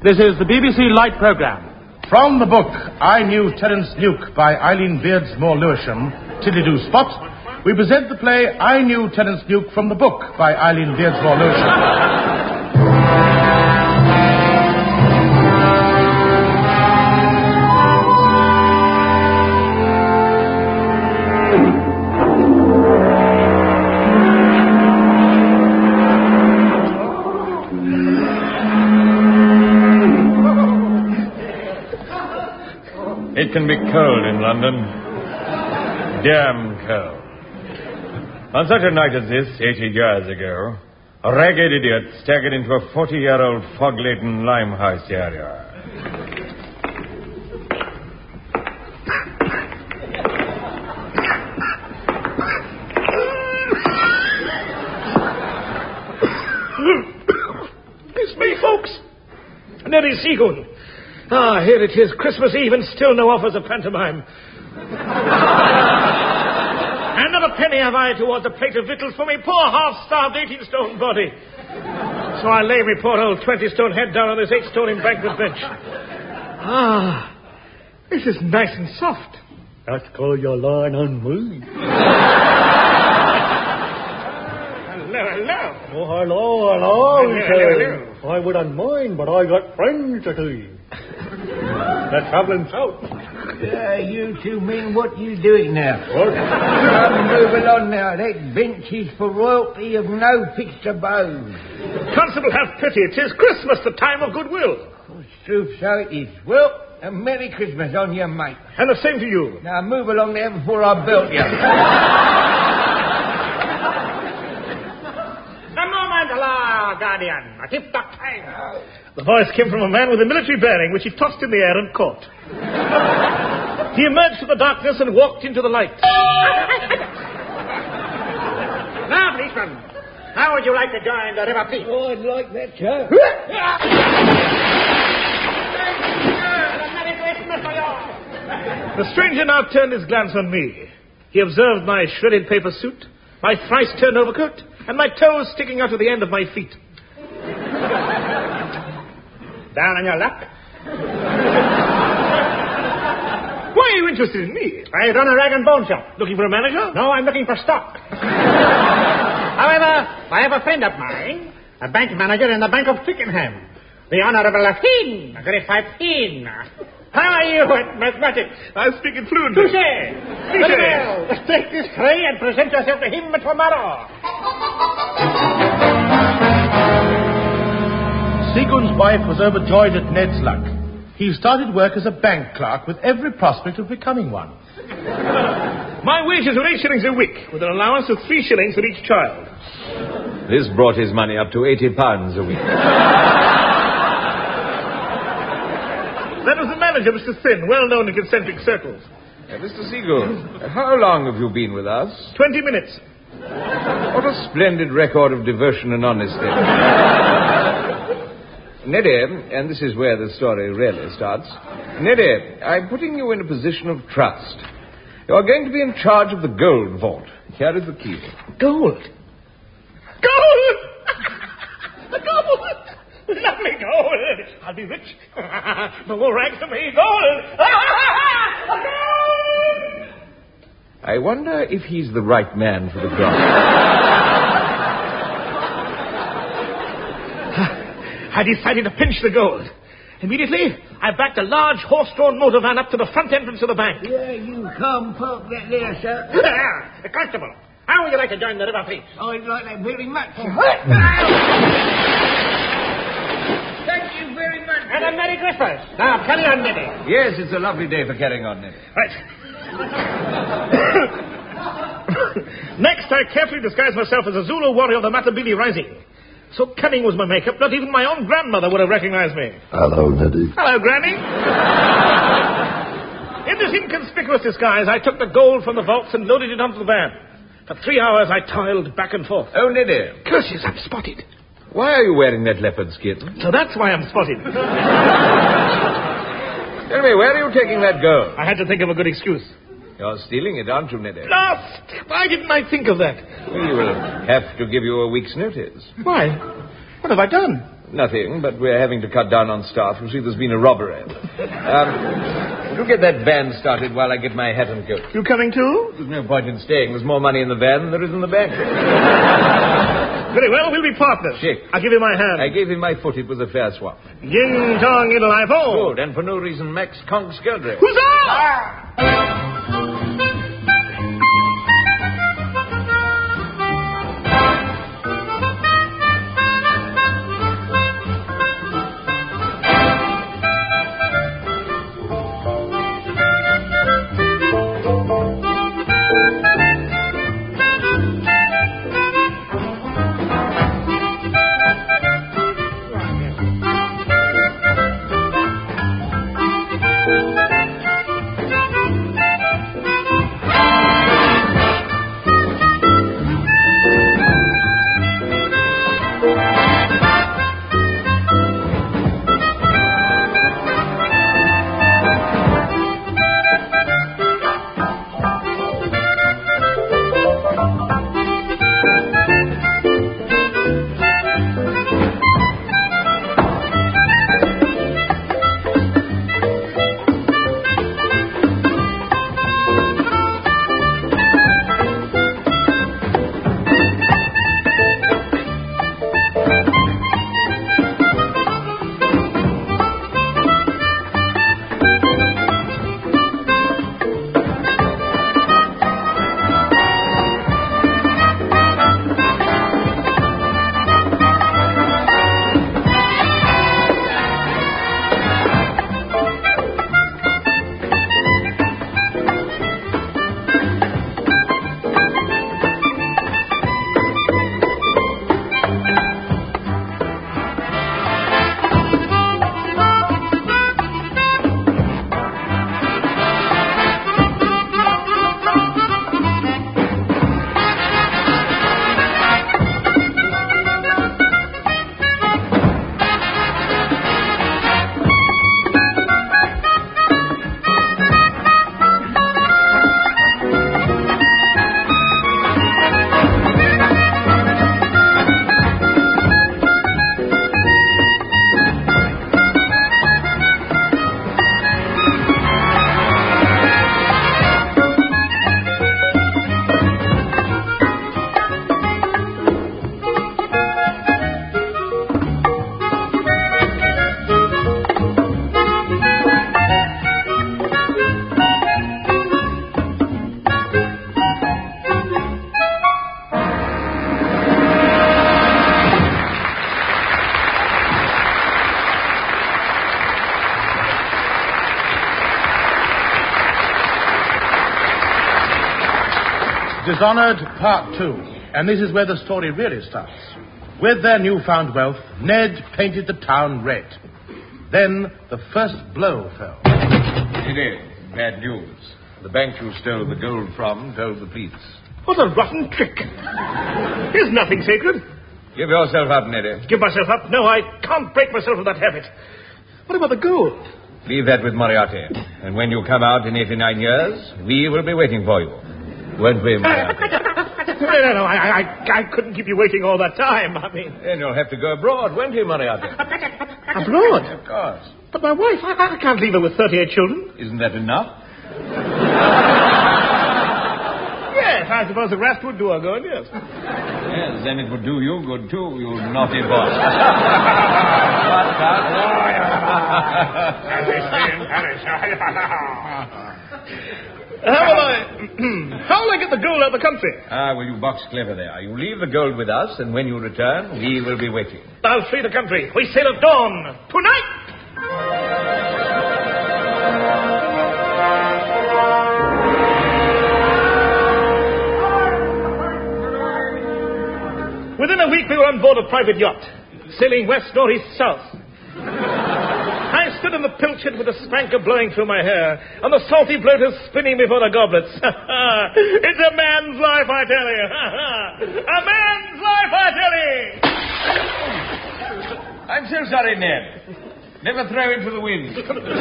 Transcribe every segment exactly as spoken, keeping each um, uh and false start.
This is the B B C Light Programme. From the book I Knew Terence Duke by Eileen Beardsmore Lewisham, Tiddly-Do Spot, we present the play I Knew Terence Duke from the book by Eileen Beardsmore Lewisham. It can be cold in London. Damn cold. On such a night as this, eighty years ago, a ragged idiot staggered into a forty-year-old fog-laden Limehouse area. It's me, folks. Neddy Seagoon. Ah, here it is, Christmas Eve, and still no offers of pantomime. And not a penny have I towards a plate of victuals for me poor half-starved eighteen-stone body. So I lay me poor old twenty-stone head down on this eight-stone embankment bench. Ah, this is nice and soft. That's call your line on me. Hello, hello. Oh, hello, hello. Hello, hello, hello. I wouldn't mind, but I got friends to see. They're travelling south. Uh, you two men, what you doing now? What? Come, move along now. That bench is for royalty of no fixed abode. Constable, have pity. It is Christmas, the time of goodwill. Oh, truth, so it is. Well, a Merry Christmas on you, mate. And the same to you. Now, move along there before I belt you. A moment, la, Guardian. A tip-top time. The voice came from a man with a military bearing, which he tossed in the air and caught. He emerged from the darkness and walked into the light. Now, policeman, how would you like to join the River Police? Oh, I'd like that, sir. The stranger now turned his glance on me. He observed my shredded paper suit, my thrice-turned overcoat, and my toes sticking out of the end of my feet. Down on your luck? Why are you interested in me? I run a rag and bone shop. Looking for a manager? No, I'm looking for stock. However, I have a friend of mine, a bank manager in the Bank of Twickenham, the Honourable Lafine, Griffithine. How are you at mathematics? I'm speaking fluently. Touché. Very well. Take this tray and present yourself to him tomorrow. Seagoon's wife was overjoyed at Ned's luck. He started work as a bank clerk with every prospect of becoming one. My wages were eight shillings a week, with an allowance of three shillings for each child. This brought his money up to eighty pounds a week. That was the manager, Mister Thin, well known in concentric circles. Uh, Mister Seagoon, how long have you been with us? Twenty minutes. What a splendid record of devotion and honesty. Neddy, and this is where the story really starts. Neddy, I'm putting you in a position of trust. You're going to be in charge of the gold vault. Here is the key. Gold? Gold! Gold! Lovely gold! I'll be rich. No more rags for me. Gold! Gold! I wonder if he's the right man for the job. I decided to pinch the gold. Immediately, I backed a large horse-drawn motor van up to the front entrance of the bank. Yeah, you come park that there, sir. The constable, how would you like to join the River Police? I'd like that very much, sir. Thank you very much. And a Merry Christmas. Now, carry on, Neddy. Yes, it's a lovely day for carrying on, Neddy. Right. Next, I carefully disguised myself as a Zulu warrior of the Matabele Rising. So cunning was my makeup, not even my own grandmother would have recognized me. Hello, Neddy. Hello, Granny. In this inconspicuous disguise, I took the gold from the vaults and loaded it onto the van. For three hours, I toiled back and forth. Oh, Neddy. Curses, I'm spotted. Why are you wearing that leopard skin? So that's why I'm spotted. Tell me, where are you taking that gold? I had to think of a good excuse. You're stealing it, aren't you, Neddy? Lost! Why didn't I think of that? We will have to give you a week's notice. Why? What have I done? Nothing, but we're having to cut down on staff. You see, there's been a robbery. Um, you get that van started while I get my hat and coat. You coming too? There's no point in staying. There's more money in the van than there is in the bank. Very well, we'll be partners. Shake. I'll give you my hand. I gave him my foot. It was a fair swap. Ying tong idle I fall. Good, and for no reason, Max conks Geldre. Huzzah! Dishonored Part two. And this is where the story really starts. With their newfound wealth, Ned painted the town red. Then the first blow fell. It is. Bad news. The bank you stole the gold from told the police. What a rotten trick. Here's nothing sacred. Give yourself up, Neddy. Give myself up? No, I can't break myself of that habit. What about the gold? Leave that with Moriarty. And when you come out in eighty-nine years, we will be waiting for you. Won't we, Moriarty? no, no, no. I, I, I couldn't keep you waiting all that time. I mean... Then you'll have to go abroad, won't you, Moriarty? Abroad? Of course. But my wife, I, I can't leave her with thirty-eight children. Isn't that enough? Yes, I suppose the rest would do her good, yes. Yes, then it would do you good, too, you naughty boss. As they say in Paris. How will I... How will I get the gold out of the country? Ah, well, you box clever there. You leave the gold with us, and when you return, we will be waiting. I'll free the country. We sail at dawn. Tonight! Within a week, we were on board a private yacht, sailing west, northeast, south. I stood in the pilchard with a spanker blowing through my hair, and the salty bloaters spinning before the goblets. It's a man's life, I tell you. A man's life, I tell you. I'm so sorry, Ned. Never throw into the wind.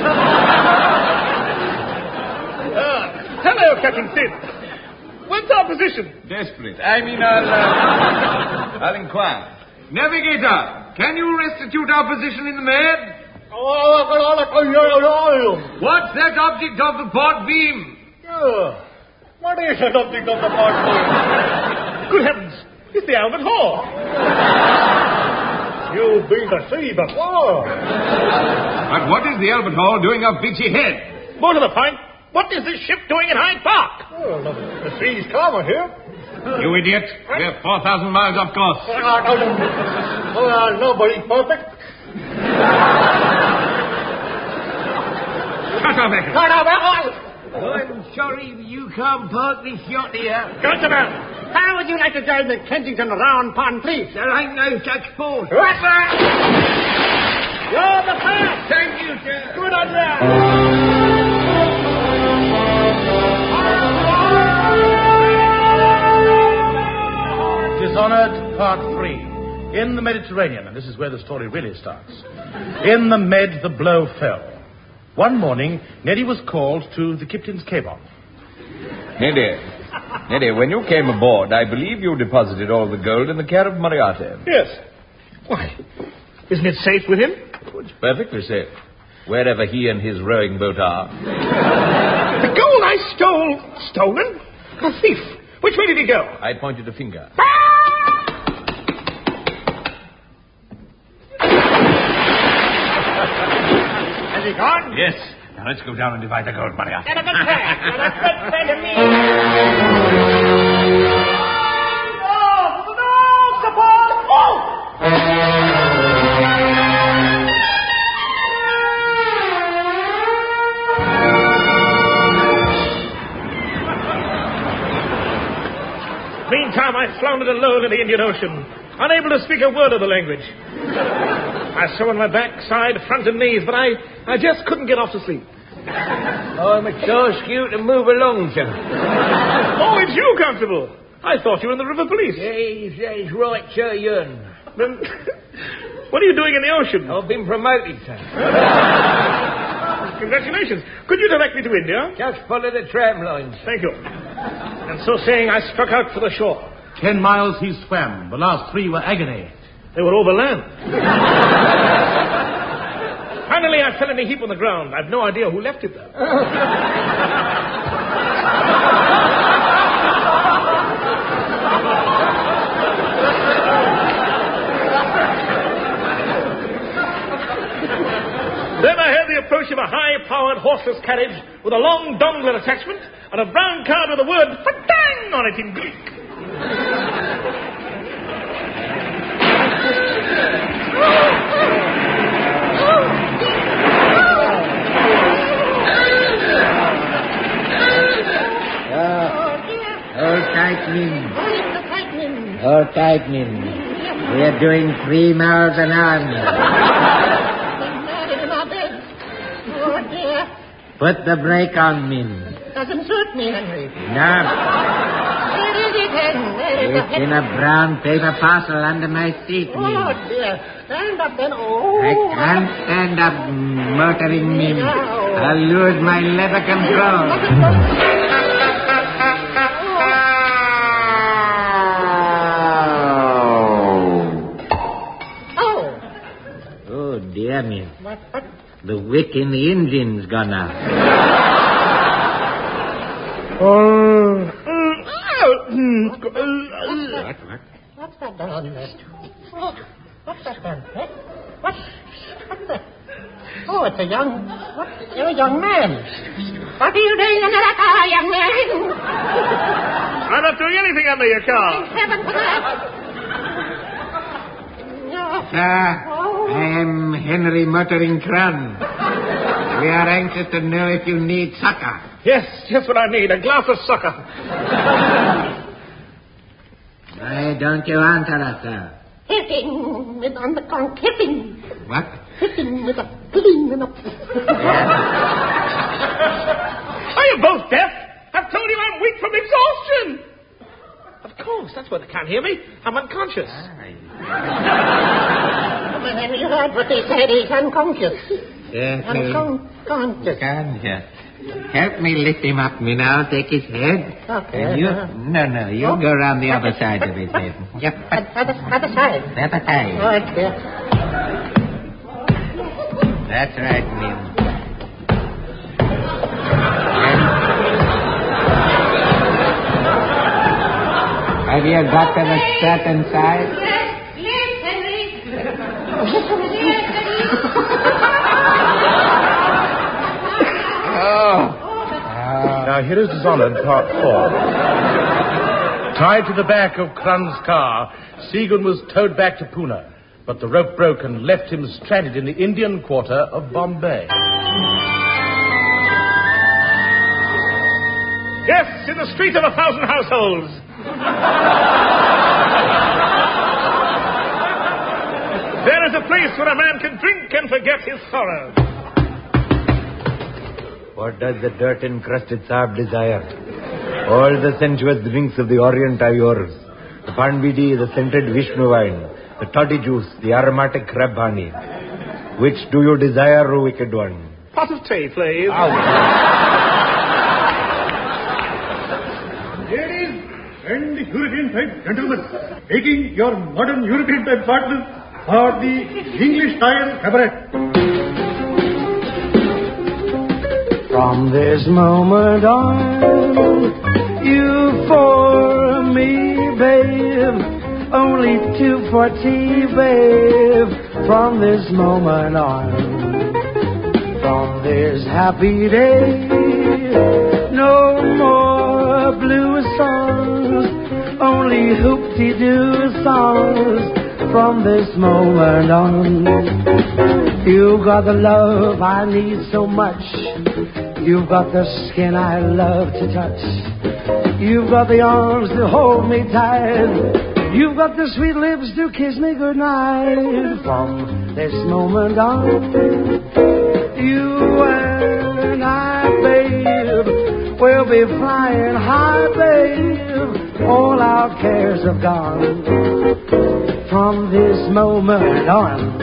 uh, hello, Captain Sid. What's our position? Desperate. I mean, I'll, uh, I'll inquire. Navigator, can you restitute our position in the Med? What's that object of the port beam? Yeah. What is that object of the port beam? Good heavens, it's the Albert Hall. You've been to sea before. But what is the Albert Hall doing up Beachy Head? More to the point, what is this ship doing in Hyde Park? Well, the, the sea's calmer here. You idiot. We're four thousand miles off course. Oh, uh, nobody's perfect. Cut off, Eccles. Cut off, Eccles. I'm sorry you can't park this yacht here. Gentlemen, how would you like to join the Kensington Round Pond, please? There ain't no such force. What, sir? You're the first. Thank you, sir. Good on that. Dishonored Part three. In the Mediterranean, and this is where the story really starts. In the Med, the blow fell. One morning, Neddy was called to the captain's cabin. Neddy, Neddy, when you came aboard, I believe you deposited all the gold in the care of Moriarty. Yes. Why, isn't it safe with him? Oh, it's perfectly safe. Wherever he and his rowing boat are. The gold I stole... Stolen? A thief. Which way did he go? I pointed a finger. Has he gone? Yes. Now let's go down and divide the gold money up. Get a good plan. Get a good friend of me. No! No! Support! Oh! Meantime, I floundered alone in the Indian Ocean, unable to speak a word of the language. I saw on my back, side, front, and knees, but I, I just couldn't get off to sleep. I must ask you to move along, sir. Oh, it's you, Constable. I thought you were in the river police. Yes, that's right, sir, Yun. Then, what are you doing in the ocean? I've been promoted, sir. Congratulations. Could you direct me to India? Just follow the tram lines. Thank you. And so saying, I struck out for the shore. Ten miles he swam. The last three were agony. They were over land. Finally, I fell in a heap on the ground. I've no idea who left it there. Then I heard the approach of a high-powered horseless carriage with a long dongle attachment and a brown card with the word "Fatang" on it in Greek. Hold tight, Min. Hold tight, Min. We're doing three miles an hour. Put the brake on, Min. Doesn't suit me, Henry. No. Where is it, Henry? It's in a brown paper parcel under my seat, Min. Oh, dear. Stand up then. Oh. I can't stand up, motoring, Min. I'll lose my leather control. Oh, dear me. What, what? The wick in the engine's gone out. Oh. What, what? What's that down there? What? What's that down there? What? What's that? Oh, it's a young... What? You're a young man. What are you doing under that car, young man? I'm not doing anything under your car. Thank heaven for that. Sir, I am Henry Motoring Cran. We are anxious to know if you need succor. Yes, just what I need, a glass of succor. Why don't you answer us, sir? Hitting with on the conch, hitting. What? Hitting with a gleam in a... Are you both deaf? I've told you I'm weak from exhaustion. Of course, that's why they can't hear me. I'm unconscious. Well, then you heard what they said. He's unconscious. Yeah, And well, go on, go on, just. Come here. Help me lift him up, me now. Take his head. Okay. And you, no, no, you Oh. go around the other side of his head. Yep. At, at, the, at the side. The other side. Right here. That's right, Mim. Have you got to the certain side? Yes, yes, Henry. Yes, Henry. Oh. Now, here is Dishonored, part four. Tied to the back of Kran's car, Segun was towed back to Pune, but the rope broke and left him stranded in the Indian quarter of Bombay. Yes, in the street of a thousand households. There is a place where a man can drink and forget his sorrow. What does the dirt-encrusted Saab desire? All the sensuous drinks of the Orient are yours. The Panbidi, the scented Vishnu wine, the toddy juice, the aromatic crab honey. Which do you desire, O wicked one? Pot of tea, please. Ladies and European-type gentlemen, taking your modern European-type partners for the English-style cabaret. From this moment on, you for me, babe, only two for tea, babe. From this moment on, from this happy day, no more blue songs, only hoop-de-doo songs. From this moment on, you got the love I need so much. You've got the skin I love to touch. You've got the arms to hold me tight. You've got the sweet lips to kiss me goodnight. From this moment on, you and I, babe, will be flying high, babe. All our cares have gone. From this moment on.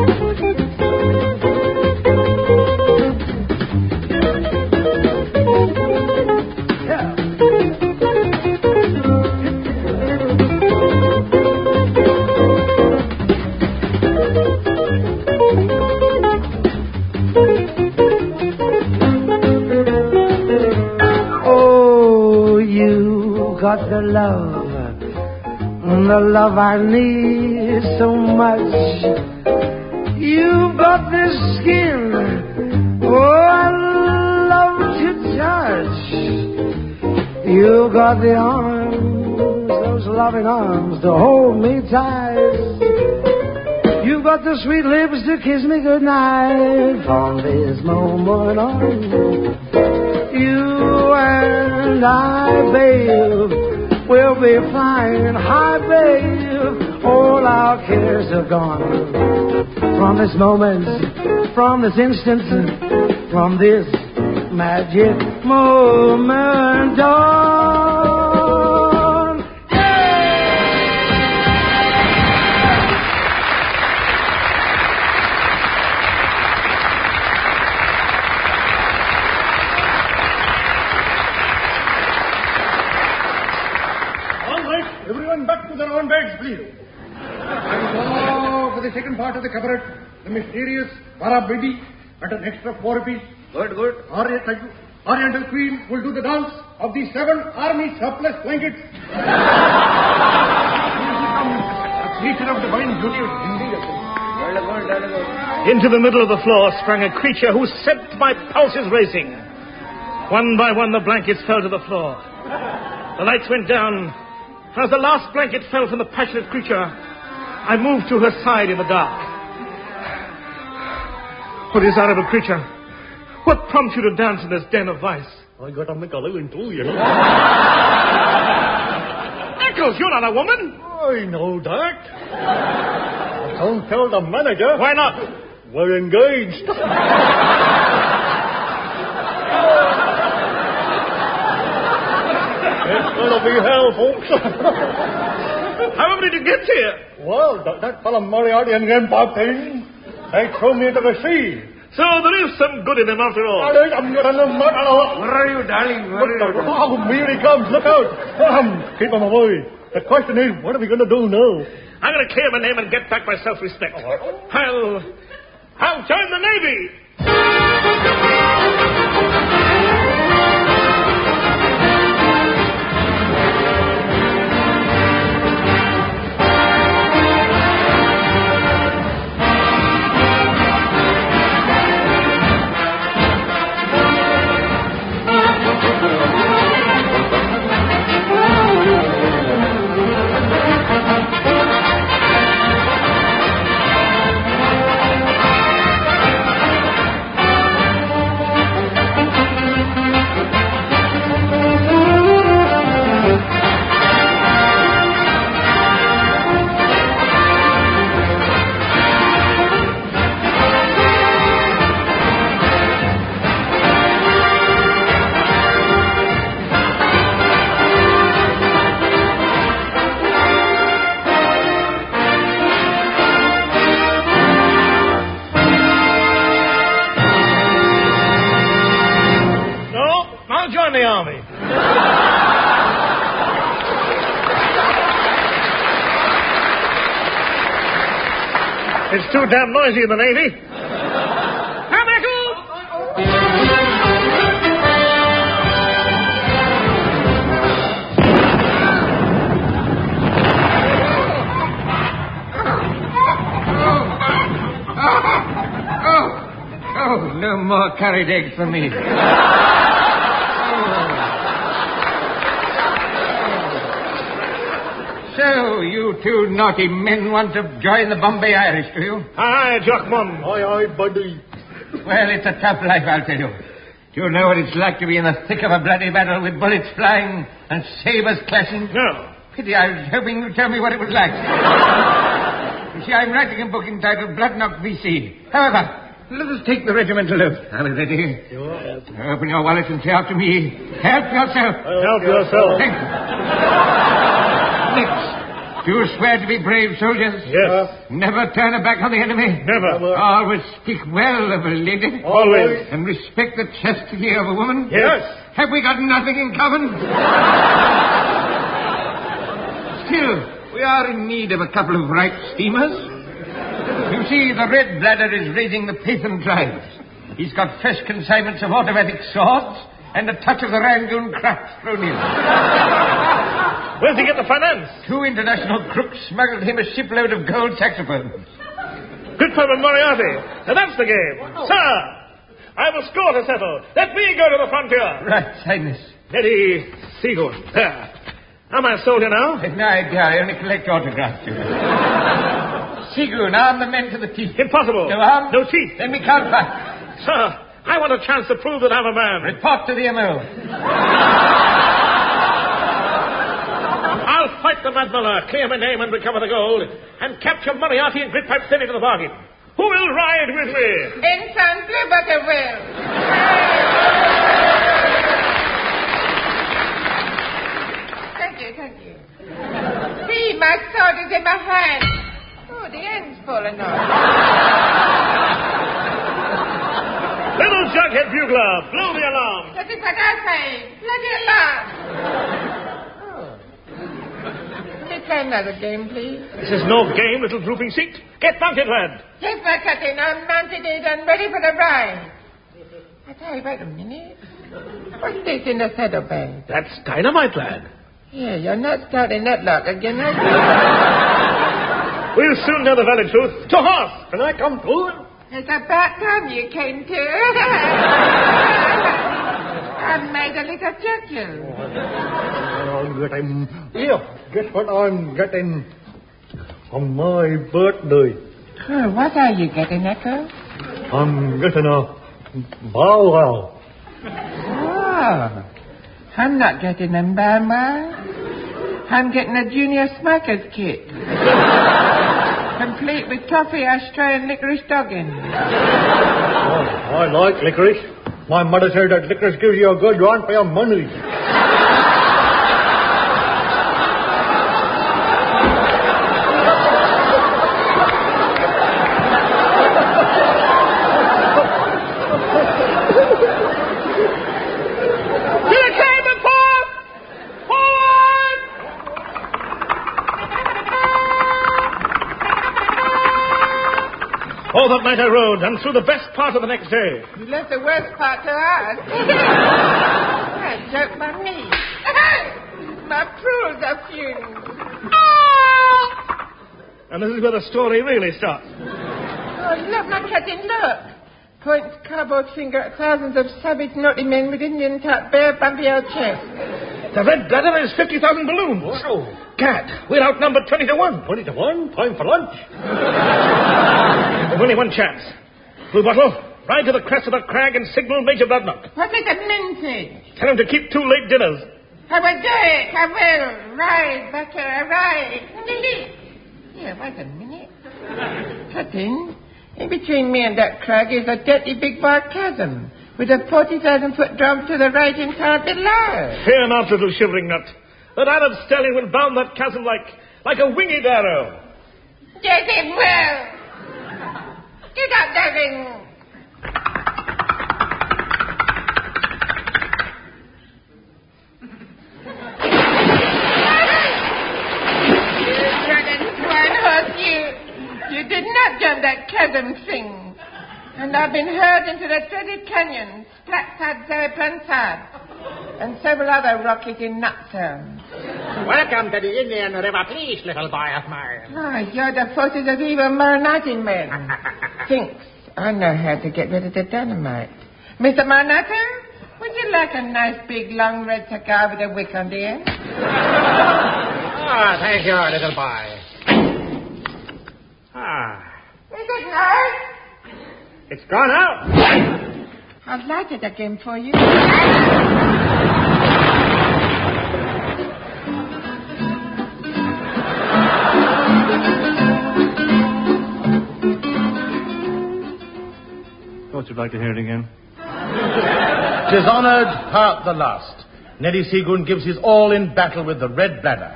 Oh, you got the love. The love I need so much. You've got this skin, oh, I love to touch. You've got the arms, those loving arms to hold me tight. You've got the sweet lips to kiss me goodnight. From this moment on, you and I, babe, we'll be flying high, babe. All our cares are gone. From this moment, from this instant, from this magic moment on. All right, everyone back to their own beds, please. And now for the second part of the cabaret, the mysterious Barabidi at an extra four rupees. Good, good. Oriental, Oriental Queen will do the dance of the seven army surplus blankets. A creature of divine beauty of Hindi. Into the middle of the floor sprang a creature who set my pulses racing. One by one, the blankets fell to the floor. The lights went down. As the last blanket fell from the passionate creature, I moved to her side in the dark. Oh, desirable creature, what prompts you to dance in this den of vice? I got to make a living too, you know. Eccles, you're not a woman. I know that. Don't tell the manager. Why not? We're engaged. It's gonna be hell, folks. However did you get here? Well, that, that fellow Moriarty and Grandpa thing, they threw me into the sea. So there is some good in him after all. Where are you, darling? Where are you? Oh, here he comes. Look out. Um, keep him away. The question is, what are we going to do now? I'm going to clear my name and get back my self-respect. I'll... I'll join the Navy. It's too damn noisy in the Navy. Come back Oh, oh, no more curried eggs for me. So, you two naughty men want to join the Bombay Irish, do you? Aye, Jockman. Aye, aye, buddy. Well, it's a tough life, I'll tell you. Do you know what it's like to be in the thick of a bloody battle with bullets flying and sabers clashing? No. Pity, I was hoping you'd tell me what it was like. You see, I'm writing a book entitled Blood Knock V C. However, let us take the regimental oath. Are we ready? Sure. Open your wallet and say after me, help yourself. Help yourself. Thank you. Next, do you swear to be brave soldiers? Yes. Never turn a back on the enemy? Never. Always speak well of a lady? Always. And respect the chastity of a woman? Yes. Have we got nothing in common? Still, we are in need of a couple of right steamers. You see, the Red Bladder is raising the Pathan tribes. He's got fresh consignments of automatic swords and a touch of the Rangoon craft thrown in. Where's he get the finance? Two international crooks smuggled him a shipload of gold saxophones. Goodfellow and Moriarty. Now that's the game. Sir, I have a score to settle. Let me go to the frontier. Right, Highness. Eddie Seagoon. There. Am I a soldier now? No idea. I only collect autographs. Seagoon, arm the men to the teeth. Impossible. No arm? No teeth. Then we can't fight. Sir, I want a chance to prove that I'm a man. Report to the M O. I'll fight the Mad Muller, clear my name and recover the gold, and capture Moriarty and Gridpipe Thin into the bargain. Who will ride with me? Ensign Bluebucker will. Thank you, thank you. See, my sword is in my hand. Oh, the end's fallen off. Little Jughead Bugler, blow the alarm. That is what I say. Bloody alarm. Let's play another game, please. This is no game, little drooping seat. Get mounted, lad. Yes, my captain. I'm mounted it and ready for the ride. I tell you, wait a minute. What's this in the saddlebag? That's dynamite, lad. Yeah, you're not starting that lock again, are you? We'll soon know the very truth. To horse! Can I come too? It's about time you came to. I made a little chuckle. I'm getting... Yeah, guess what I'm getting on my birthday? Oh, what are you getting, Echo? I'm getting a bow wow. Oh, I'm not getting a bow wow. I'm getting a junior smoker's kit. Complete with toffee, ashtray, and licorice dogging. Oh, I like licorice. My mother said that licorice gives you a good run for your money. Mitre Road and through the best part of the next day. You left the worst part to us. That joke by me. My prunes are fumes. And this is where the story really starts. Oh, look, my cousin, look. Points cardboard finger at thousands of savage naughty men with Indian top, bare bumpy old chest. The red bladder is fifty thousand balloons. Oh. Gad, we're outnumbered twenty to one. twenty to one? Time for lunch. There's only one chance. Blue Bottle, ride to the crest of the crag and signal Major Bloodnut. What is that message? Tell him to keep two late dinners. I will do it. I will. Ride, Butter, ride. Here, wait a minute. Cousin, in between me and that crag is a dirty big bar chasm with a forty thousand foot drop to the right and far below. Fear not, little shivering nut. That Arab stallion will bound that chasm like, like a winged arrow. Yes, it will. Get up, darling. You dragon swine horse, you. You did not jump that chasm thing. And I've been hurled into the dreaded canyon, Splat-Sad, Zarepensad, and several other rocky nutzones. Welcome to the Indian River, please, little boy of mine. Oh, you're the forces of evil Maranatin men. Thinks I know how to get rid of the dynamite. Mister Maranatin, would you like a nice big long red cigar with a wick on the end? Ah, thank you, little boy. Ah. Is it nice? It's gone out. I'll light it again for you. Thought you'd like to hear it again. Dishonored, part the last. Neddy Seagoon gives his all in battle with the red bladder.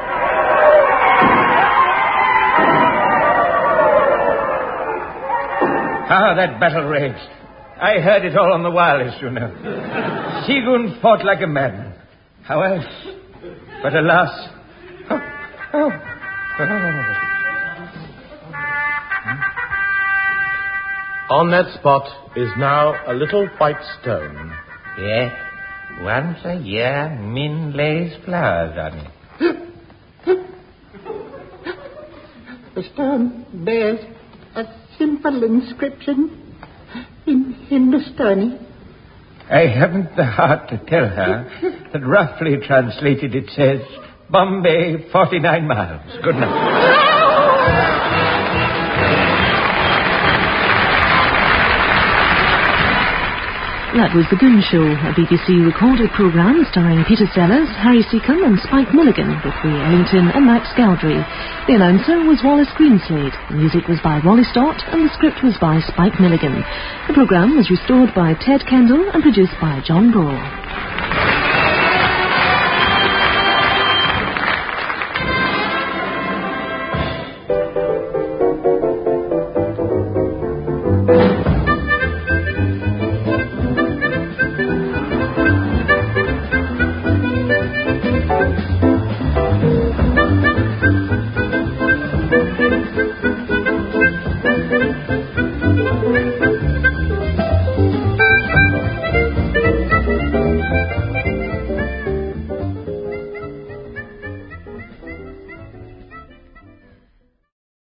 Ah, that battle raged. I heard it all on the wireless, you know. Seagoon fought like a madman. How else? But alas... Oh, oh, oh. On that spot is now a little white stone. Yes, once a year, Min lays flowers on it. The stone bears a simple inscription in Hindustani. I haven't the heart to tell her that roughly translated it says, Bombay, forty-nine miles. Good night. That was The Goon Show, a B B C recorded programme starring Peter Sellers, Harry Seacombe and Spike Milligan, with Lee Ellington and Max Galdry. The announcer was Wallace Greenslade. The music was by Wally Stott and the script was by Spike Milligan. The programme was restored by Ted Kendall and produced by John Ball.